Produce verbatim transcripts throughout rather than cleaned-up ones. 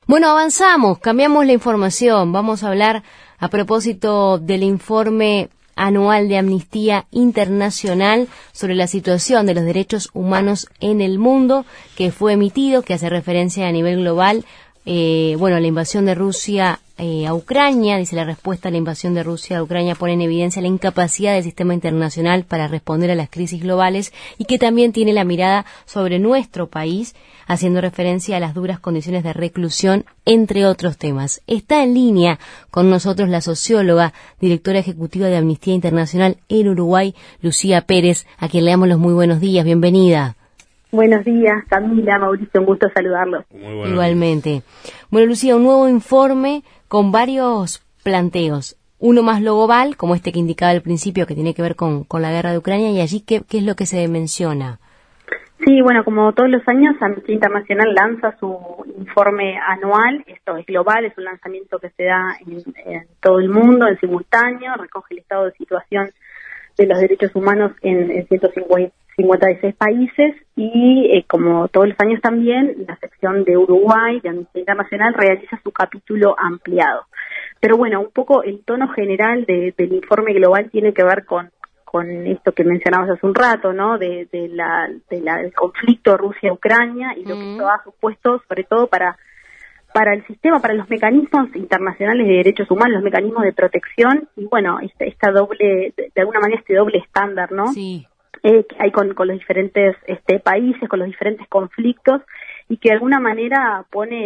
Bueno, avanzamos, cambiamos la información. Vamos a hablar a propósito del informe anual de Amnistía Internacional sobre la situación de los derechos humanos en el mundo, que fue emitido, que hace referencia a nivel global, eh, bueno, a la invasión de Rusia eh, a Ucrania. Dice: la respuesta a la invasión de Rusia a Ucrania pone en evidencia la incapacidad del sistema internacional para responder a las crisis globales, y que también tiene la mirada sobre nuestro país, haciendo referencia a las duras condiciones de reclusión, entre otros temas. Está en línea con nosotros la socióloga, directora ejecutiva de Amnistía Internacional en Uruguay, Lucía Pérez, a quien le damos los muy buenos días. Bienvenida. Buenos días, Camila, Mauricio, un gusto saludarlos. Igualmente. Bueno, Lucía, un nuevo informe con varios planteos. Uno más global, como este que indicaba al principio, que tiene que ver con, con la guerra de Ucrania, y allí, ¿qué, qué es lo que se menciona? Sí, bueno, como todos los años, Amnistía Internacional lanza su informe anual. Esto es global, es un lanzamiento que se da en, en todo el mundo en simultáneo, recoge el estado de situación de los derechos humanos en, en ciento cincuenta y seis países, y eh, como todos los años también, la sección de Uruguay de Amnistía Internacional realiza su capítulo ampliado. Pero bueno, un poco el tono general de, del informe global tiene que ver con con esto que mencionabas hace un rato, ¿no? De, de la, de la, del conflicto Rusia-Ucrania y lo que esto ha supuesto, sobre todo para para el sistema, para los mecanismos internacionales de derechos humanos, los mecanismos de protección, y bueno, esta, esta doble, de, de alguna manera este doble estándar, ¿no? Sí. Eh, que hay con, con los diferentes este, países, con los diferentes conflictos, y que de alguna manera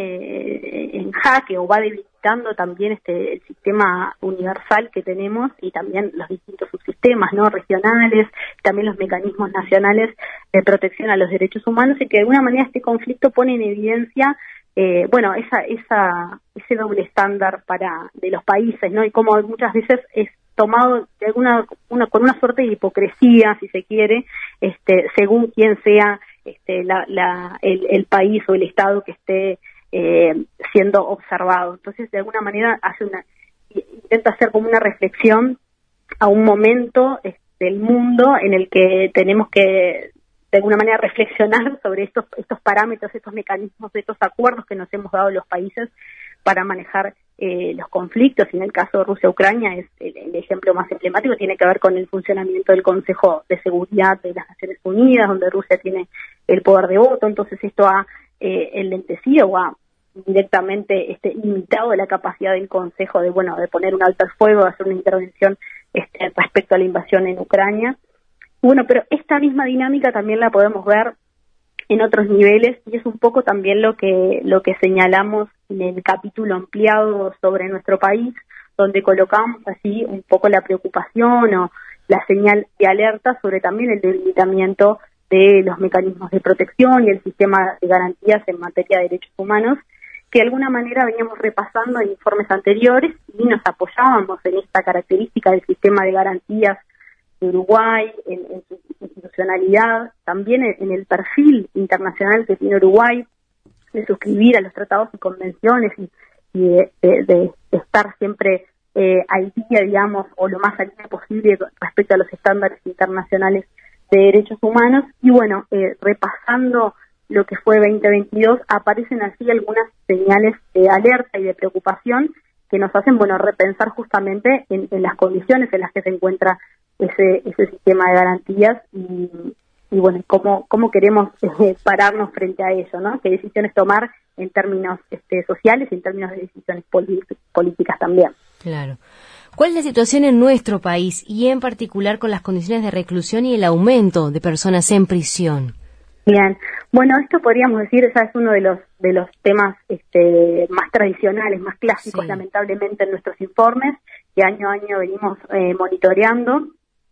pone en jaque o va debilitando también este el sistema universal que tenemos, y también los distintos subsistemas, ¿no?, regionales, también los mecanismos nacionales de protección a los derechos humanos, y que de alguna manera este conflicto pone en evidencia eh, bueno, esa esa ese doble estándar para de los países, ¿no? Y como muchas veces es tomado de alguna una con una suerte de hipocresía, si se quiere, este según quién sea este la, la el, el país o el estado que esté eh, siendo observado. Entonces, de alguna manera hace una intenta hacer como una reflexión a un momento este, del mundo en el que tenemos que de alguna manera reflexionar sobre estos estos parámetros, estos mecanismos, estos acuerdos que nos hemos dado los países para manejar eh, los conflictos. Y en el caso de Rusia-Ucrania es el, el ejemplo más emblemático, tiene que ver con el funcionamiento del Consejo de Seguridad de las Naciones Unidas, donde Rusia tiene el poder de voto. Entonces esto ha eh, enlentecido o ha directamente este, limitado la capacidad del Consejo de bueno de poner un alto al fuego, de hacer una intervención este, respecto a la invasión en Ucrania. Bueno, pero esta misma dinámica también la podemos ver en otros niveles, y es un poco también lo que lo que señalamos en el capítulo ampliado sobre nuestro país, donde colocamos así un poco la preocupación o la señal de alerta sobre también el debilitamiento de los mecanismos de protección y el sistema de garantías en materia de derechos humanos, que de alguna manera veníamos repasando en informes anteriores y nos apoyábamos en esta característica del sistema de garantías de Uruguay, en, en su institucionalidad, también en, en el perfil internacional que tiene Uruguay de suscribir a los tratados y convenciones y, y de, de, de estar siempre eh, al día, digamos, o lo más al día posible respecto a los estándares internacionales de derechos humanos. Y bueno, eh, repasando lo que fue veinte veintidós, aparecen así algunas señales de alerta y de preocupación que nos hacen, bueno, repensar justamente en, en las condiciones en las que se encuentra ese ese sistema de garantías y, y bueno, cómo cómo queremos eh, pararnos frente a ello, ¿no? Qué decisiones tomar en términos este, sociales y en términos de decisiones políticas también. Claro. ¿Cuál es la situación en nuestro país y en particular con las condiciones de reclusión y el aumento de personas en prisión? Bien, bueno, esto podríamos decir, ese es uno de los de los temas este, más tradicionales, más clásicos, sí, lamentablemente en nuestros informes, que año a año venimos eh, monitoreando,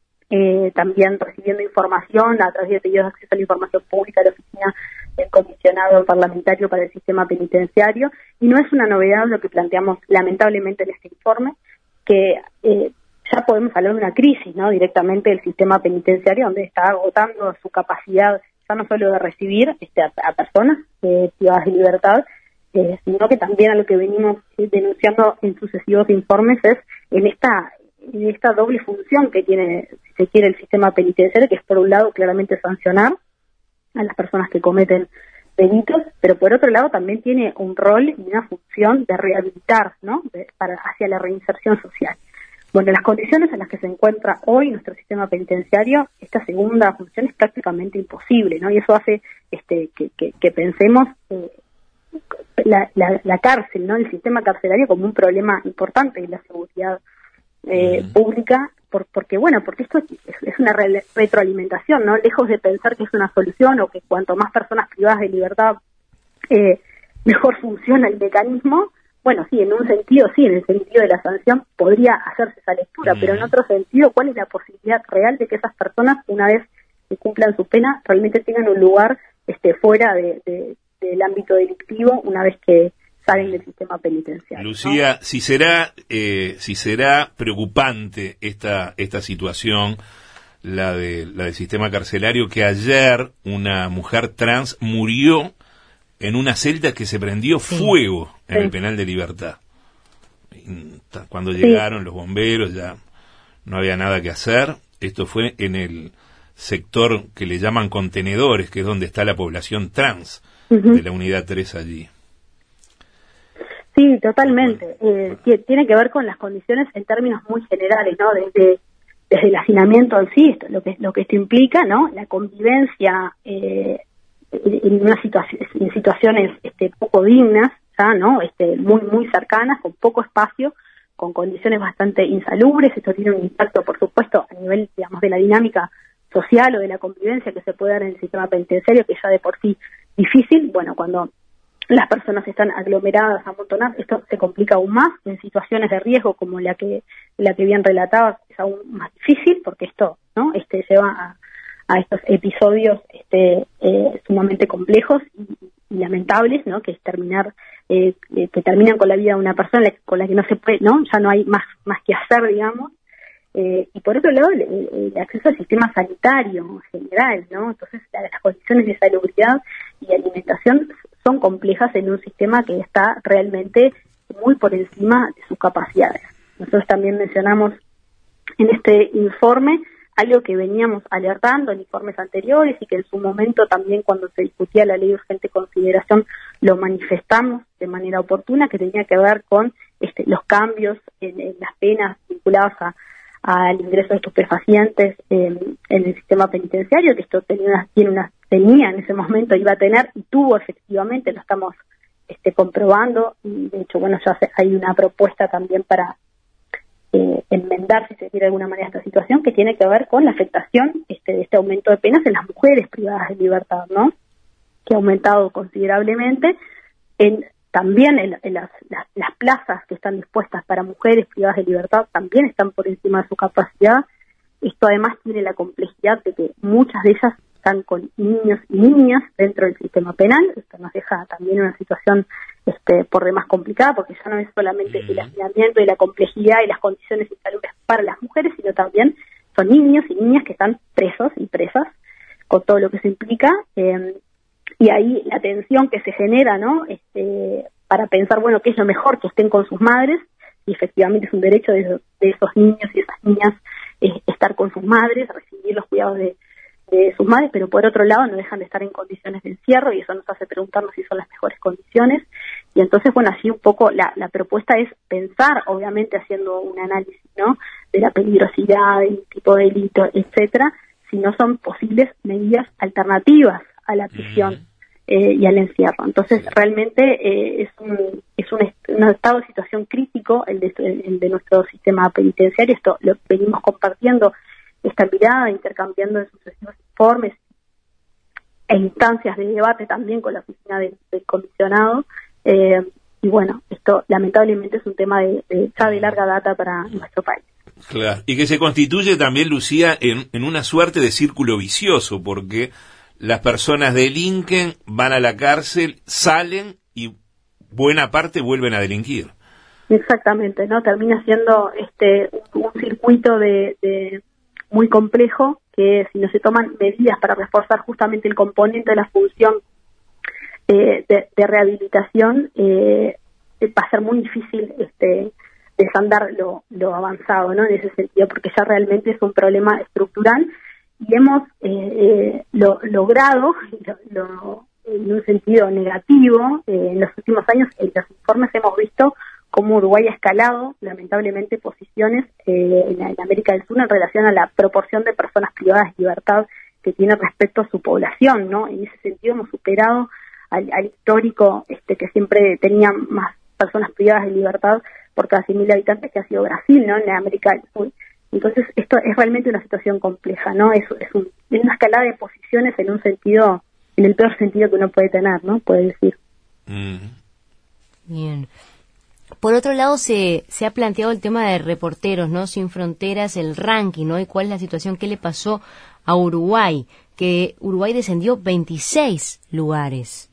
eh, también recibiendo información a través de pedidos de acceso a la información pública de la Oficina del Comisionado Parlamentario para el Sistema Penitenciario, y no es una novedad lo que planteamos lamentablemente en este informe, que eh, ya podemos hablar de una crisis, ¿no?, directamente del sistema penitenciario, donde está agotando su capacidad no solo de recibir este, a, a personas eh, privadas de libertad, eh, sino que también a lo que venimos eh, denunciando en sucesivos informes es en esta en esta doble función que tiene, si se quiere, el sistema penitenciario, que es por un lado claramente sancionar a las personas que cometen delitos, pero por otro lado también tiene un rol y una función de rehabilitar, ¿no? De, para hacia la reinserción social. Bueno, las condiciones en las que se encuentra hoy nuestro sistema penitenciario, esta segunda función es prácticamente imposible, ¿no? Y eso hace este, que, que, que pensemos eh, la, la, la cárcel, ¿no? El sistema carcelario como un problema importante en la seguridad eh, mm. pública, por, porque, bueno, porque esto es, es una re retroalimentación, ¿no? Lejos de pensar que es una solución o que cuanto más personas privadas de libertad, eh, mejor funciona el mecanismo. Bueno, sí, en un sentido, sí, en el sentido de la sanción podría hacerse esa lectura, mm. pero en otro sentido, ¿cuál es la posibilidad real de que esas personas, una vez que cumplan su pena, realmente tengan un lugar este, fuera de, de, del ámbito delictivo una vez que salen del sistema penitenciario? Lucía, ¿no? si será eh, si será preocupante esta esta situación, la de la del sistema carcelario, que ayer una mujer trans murió en una celda que se prendió sí. fuego en sí. el penal de Libertad. Cuando llegaron sí. los bomberos ya no había nada que hacer. Esto fue en el sector que le llaman contenedores, que es donde está la población trans uh-huh. de la unidad tres allí. Sí, totalmente. Eh, tiene que ver con las condiciones en términos muy generales, ¿no? Desde, desde el hacinamiento en sí, esto, lo que lo que esto implica, ¿no? La convivencia eh, en una situación, en situaciones este, poco dignas, ya, ¿no? Este, muy muy cercanas, con poco espacio, con condiciones bastante insalubres. Esto tiene un impacto, por supuesto, a nivel, digamos, de la dinámica social o de la convivencia que se puede dar en el sistema penitenciario, que ya de por sí difícil. Bueno, cuando las personas están aglomeradas, amontonadas, esto se complica aún más. En situaciones de riesgo como la que la que bien relatabas, es aún más difícil, porque esto, ¿no? Este lleva a, a estos episodios este, eh, sumamente complejos y, y lamentables, ¿no? Que es terminar eh, que terminan con la vida de una persona con la que no se puede, ¿no? Ya no hay más más que hacer, digamos. Eh, y por otro lado, el, el acceso al sistema sanitario en general, ¿no? Entonces, la, las condiciones de salubridad y de alimentación son complejas en un sistema que está realmente muy por encima de sus capacidades. Nosotros también mencionamos en este informe algo que veníamos alertando en informes anteriores y que en su momento también cuando se discutía la ley de urgente consideración lo manifestamos de manera oportuna, que tenía que ver con este, los cambios en, en las penas vinculadas a al ingreso de estupefacientes eh, en el sistema penitenciario, que esto tenía una, tiene una, tenía en ese momento, iba a tener y tuvo efectivamente, lo estamos este, comprobando, y de hecho, bueno, ya se, hay una propuesta también para eh, enmendar, si se quiere de alguna manera, esta situación, que tiene que ver con la afectación este, de este aumento de penas en las mujeres privadas de libertad, ¿no? Que ha aumentado considerablemente en También en, en las, las, las plazas que están dispuestas para mujeres privadas de libertad también están por encima de su capacidad. Esto además tiene la complejidad de que muchas de ellas están con niños y niñas dentro del sistema penal. Esto nos deja también en una situación este, por demás complicada, porque ya no es solamente el hacinamiento y la complejidad y las condiciones insalubres para las mujeres, sino también son niños y niñas que están presos y presas, con todo lo que se implica. Eh, Y ahí la tensión que se genera, ¿no? Este, para pensar, bueno, qué es lo mejor, que estén con sus madres, y efectivamente es un derecho de esos, de esos niños y esas niñas eh, estar con sus madres, recibir los cuidados de, de sus madres, pero por otro lado no dejan de estar en condiciones de encierro, y eso nos hace preguntarnos si son las mejores condiciones. Y entonces, bueno, así un poco la, la propuesta es pensar, obviamente haciendo un análisis, ¿no? De la peligrosidad, del tipo de delito, etcétera, si no son posibles medidas alternativas a la prisión eh, y al encierro. Entonces, realmente eh, es un es un, est un estado de situación crítico el de, el de nuestro sistema penitenciario. Esto lo venimos compartiendo, esta mirada, intercambiando en sucesivos informes e instancias de debate también con la oficina del, del comisionado. Eh, y bueno, esto lamentablemente es un tema de, de ya de larga data para nuestro país. Claro, y que se constituye también, Lucía, en, en una suerte de círculo vicioso, porque las personas delinquen, van a la cárcel, salen y buena parte vuelven a delinquir. Exactamente, ¿no? Termina siendo este un circuito de, de muy complejo, que si no se toman medidas para reforzar justamente el componente de la función eh, de, de rehabilitación, eh, va a ser muy difícil este desandar lo, lo avanzado, ¿no? En ese sentido, porque ya realmente es un problema estructural. Y hemos eh, eh, lo, logrado, lo, lo, en un sentido negativo. Eh, en los últimos años, en los informes hemos visto cómo Uruguay ha escalado, lamentablemente, posiciones eh, en, en América del Sur en relación a la proporción de personas privadas de libertad que tiene respecto a su población, ¿no? En ese sentido hemos superado al, al histórico este que siempre tenía más personas privadas de libertad por cada cien mil habitantes, que ha sido Brasil, ¿no? En América del Sur. Entonces, esto es realmente una situación compleja, ¿no? Es, es, un, es una escalada de posiciones en un sentido, en el peor sentido que uno puede tener, ¿no? Puede decir. Mm. Bien. Por otro lado, se, se ha planteado el tema de Reporteros, ¿no? Sin Fronteras, el ranking, ¿no? Y cuál es la situación, qué le pasó a Uruguay, que Uruguay descendió veintiséis lugares.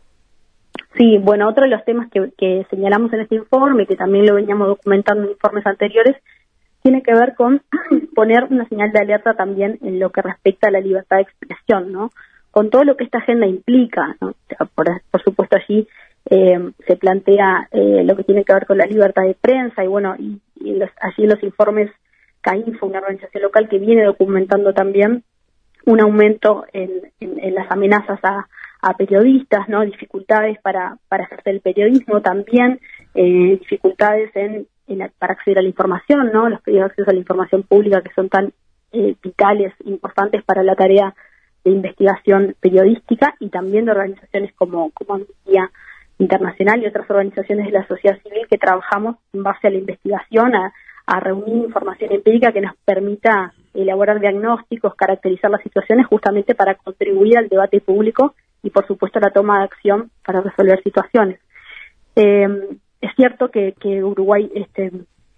Sí, bueno, otro de los temas que, que señalamos en este informe, que también lo veníamos documentando en informes anteriores, tiene que ver con poner una señal de alerta también en lo que respecta a la libertad de expresión, ¿no? Con todo lo que esta agenda implica, ¿no? O sea, por, por supuesto allí eh, se plantea eh, lo que tiene que ver con la libertad de prensa y bueno, y, y los, allí en los informes CAINFO, una organización local que viene documentando también un aumento en, en, en las amenazas a, a periodistas, ¿no? Dificultades para, para ejercer el periodismo también, eh, dificultades en En la, para acceder a la información, ¿no? Los pedidos de acceso a la información pública que son tan eh, vitales, importantes para la tarea de investigación periodística y también de organizaciones como, como Amnistía Internacional y otras organizaciones de la sociedad civil que trabajamos en base a la investigación, a, a reunir información empírica que nos permita elaborar diagnósticos, caracterizar las situaciones justamente para contribuir al debate público y, por supuesto, a la toma de acción para resolver situaciones. Eh, Es cierto que, que Uruguay este,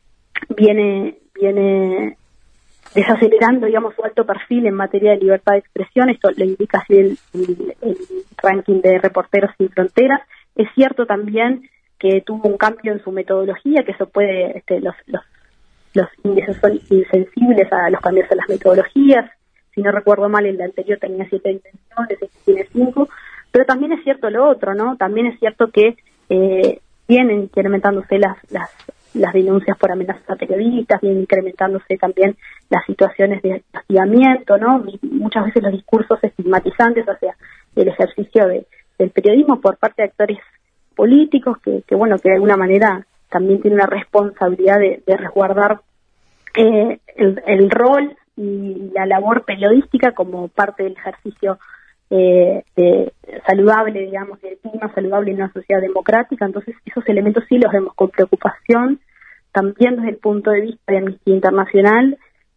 viene viene desacelerando, digamos, su alto perfil en materia de libertad de expresión. Esto lo indica así el, el, el ranking de Reporteros Sin Fronteras. Es cierto también que tuvo un cambio en su metodología, que eso puede, este, los, los, los índices son insensibles a los cambios en las metodologías. Si no recuerdo mal, el anterior tenía siete dimensiones, este tiene cinco. Pero también es cierto lo otro, ¿no? También es cierto que eh, vienen incrementándose las, las las denuncias por amenazas a periodistas, vienen incrementándose también las situaciones de hostigamiento, ¿no? Y muchas veces los discursos estigmatizantes hacia el ejercicio de, del periodismo por parte de actores políticos que, que bueno, que de alguna manera también tienen una responsabilidad de, de resguardar eh, el, el rol y la labor periodística como parte del ejercicio Eh, de, saludable, digamos, de clima saludable en una sociedad democrática. Entonces esos elementos sí los vemos con preocupación. También desde el punto de vista de Amnistía Internacional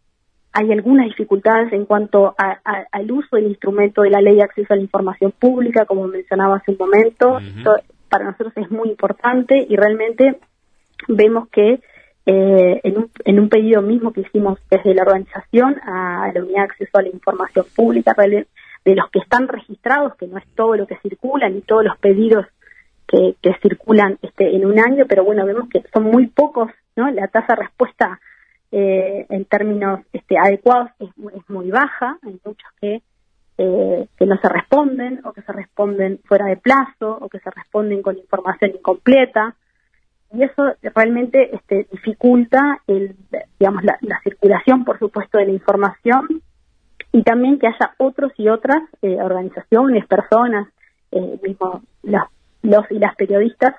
hay algunas dificultades en cuanto a, a, al uso del instrumento de la Ley de Acceso a la Información Pública, como mencionaba hace un momento. Uh-huh. Esto para nosotros es muy importante y realmente vemos que eh, en, un, en un pedido mismo que hicimos desde la organización a la Unidad de Acceso a la Información Pública, de los que están registrados, que no es todo lo que circula, ni todos los pedidos que, que circulan este, en un año, pero bueno, vemos que son muy pocos, ¿no? La tasa de respuesta eh, en términos este, adecuados es, es muy baja, hay muchos que, eh, que no se responden, o que se responden fuera de plazo, o que se responden con información incompleta, y eso realmente este, dificulta el, digamos, la, la circulación, por supuesto, de la información, y también que haya otros y otras eh, organizaciones, personas, eh, mismo los, los y las periodistas,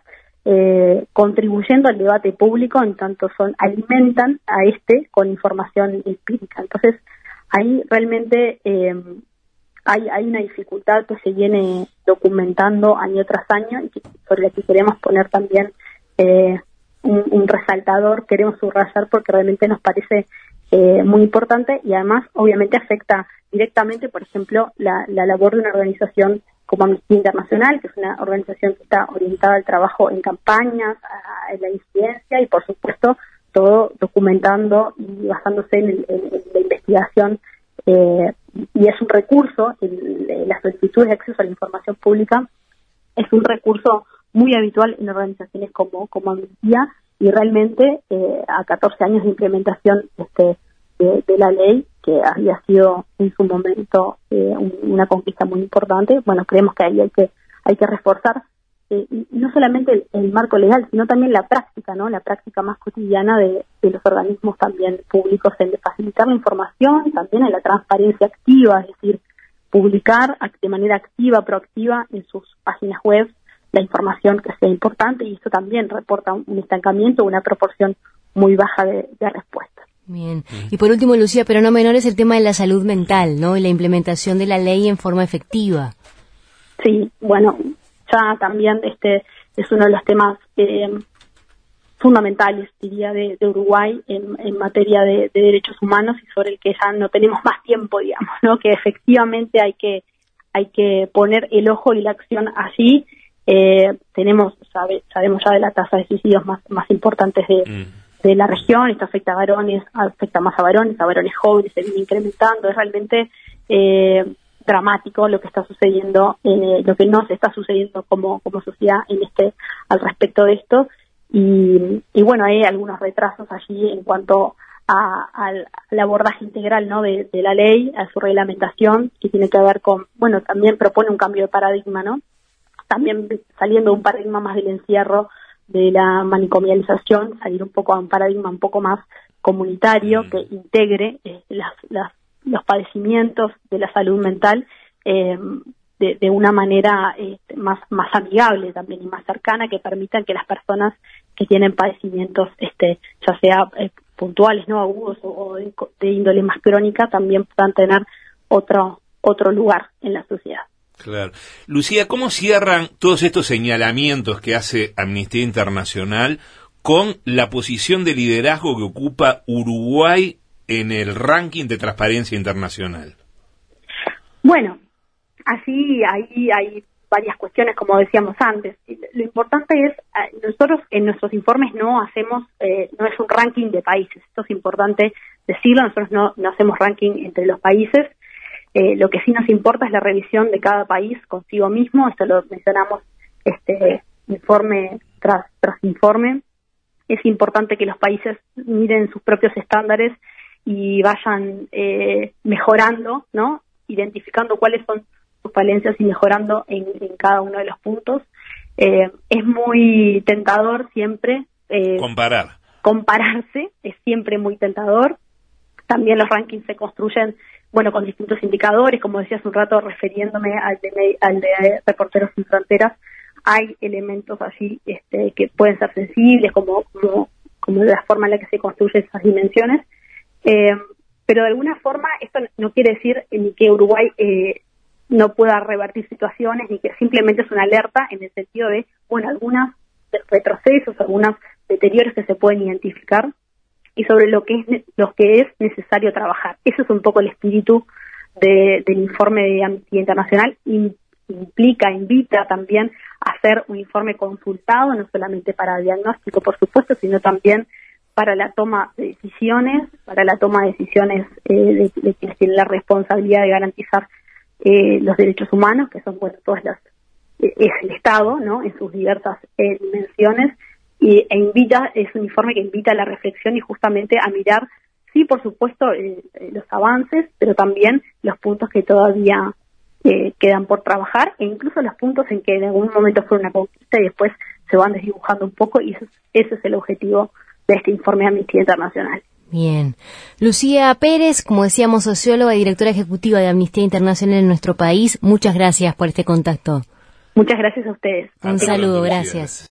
eh, contribuyendo al debate público, en tanto son alimentan a este con información empírica. Entonces, ahí realmente eh, hay, hay una dificultad que se viene documentando año tras año y que, sobre la que queremos poner también eh, un, un resaltador, queremos subrayar porque realmente nos parece Eh, muy importante y además obviamente afecta directamente, por ejemplo, la, la labor de una organización como Amnistía Internacional, que es una organización que está orientada al trabajo en campañas, a, a la incidencia y por supuesto todo documentando y basándose en, el, en, en la investigación eh, y es un recurso, el, la solicitud de acceso a la información pública es un recurso muy habitual en organizaciones como, como Amnistía y realmente eh, a catorce años de implementación este, de, de la ley, que había sido en su momento eh, un, una conquista muy importante, bueno, creemos que ahí hay que hay que reforzar eh, y no solamente el, el marco legal, sino también la práctica, ¿no? La práctica más cotidiana de, de los organismos también públicos en de facilitar la información, también en la transparencia activa, es decir, publicar de manera activa, proactiva en sus páginas web la información que sea importante, y eso también reporta un estancamiento, una proporción muy baja de, de respuestas. Bien. Y por último, Lucía, pero no menor, es el tema de la salud mental, ¿no? Y la implementación de la ley en forma efectiva. Sí, bueno, ya también este es uno de los temas eh, fundamentales, diría, de, de Uruguay en, en materia de, de derechos humanos, y sobre el que ya no tenemos más tiempo, digamos, ¿no? Que efectivamente hay que hay que poner el ojo y la acción allí. Eh, tenemos, sabe, sabemos ya de la tasa de suicidios más, más importantes de, mm. de la región. Esto afecta a varones, afecta más a varones, a varones jóvenes, se viene incrementando. Es realmente eh, dramático lo que está sucediendo, eh, lo que nos está sucediendo como, como sociedad en este al respecto de esto. Y, y bueno, hay algunos retrasos allí en cuanto a, al, al abordaje integral, ¿no? de, de la ley, a su reglamentación, que tiene que ver con, bueno, también propone un cambio de paradigma, ¿no? También saliendo de un paradigma más del encierro, de la manicomialización, salir un poco a un paradigma un poco más comunitario, que integre eh, las, las, los padecimientos de la salud mental eh, de, de una manera eh, más, más amigable también y más cercana, que permitan que las personas que tienen padecimientos, este, ya sea eh, puntuales, no agudos, o, o de, de índole más crónica, también puedan tener otro, otro lugar en la sociedad. Claro. Lucía, ¿cómo cierran todos estos señalamientos que hace Amnistía Internacional con la posición de liderazgo que ocupa Uruguay en el ranking de transparencia internacional? Bueno, así ahí hay varias cuestiones, como decíamos antes. Lo importante es, nosotros en nuestros informes no hacemos, eh, no es un ranking de países, esto es importante decirlo, nosotros no, no hacemos ranking entre los países. Eh, lo que sí nos importa es la revisión de cada país consigo mismo. Esto lo mencionamos este informe tras, tras informe. Es importante que los países miren sus propios estándares y vayan eh, mejorando, ¿no? Identificando cuáles son sus falencias y mejorando en, en cada uno de los puntos. Eh, es muy tentador siempre eh, comparar. Compararse, es siempre muy tentador. También los rankings se construyen, bueno, con distintos indicadores, como decía hace un rato, refiriéndome al de, al de Reporteros Sin Fronteras. Hay elementos allí este, que pueden ser sensibles, como, como, como la forma en la que se construyen esas dimensiones. Eh, pero de alguna forma esto no quiere decir ni que Uruguay eh, no pueda revertir situaciones, ni que simplemente es una alerta en el sentido de, bueno, algunos retrocesos, algunos deterioros que se pueden identificar, y sobre lo que es lo que es necesario trabajar. Ese es un poco el espíritu de, del informe de Amnistía Internacional. In, implica, invita también a hacer un informe consultado, no solamente para diagnóstico, por supuesto, sino también para la toma de decisiones, para la toma de decisiones eh, de, de quienes tienen la responsabilidad de garantizar eh, los derechos humanos, que son, bueno, todas las, eh, es el Estado, ¿no?, en sus diversas eh, dimensiones. Y, e invita, es un informe que invita a la reflexión y justamente a mirar, sí, por supuesto, eh, los avances, pero también los puntos que todavía eh, quedan por trabajar, e incluso los puntos en que en algún momento fue una conquista y después se van desdibujando un poco, y eso, ese es el objetivo de este informe de Amnistía Internacional. Bien. Lucía Pérez, como decíamos, socióloga y directora ejecutiva de Amnistía Internacional en nuestro país, muchas gracias por este contacto. Muchas gracias a ustedes. Un saludo, gracias.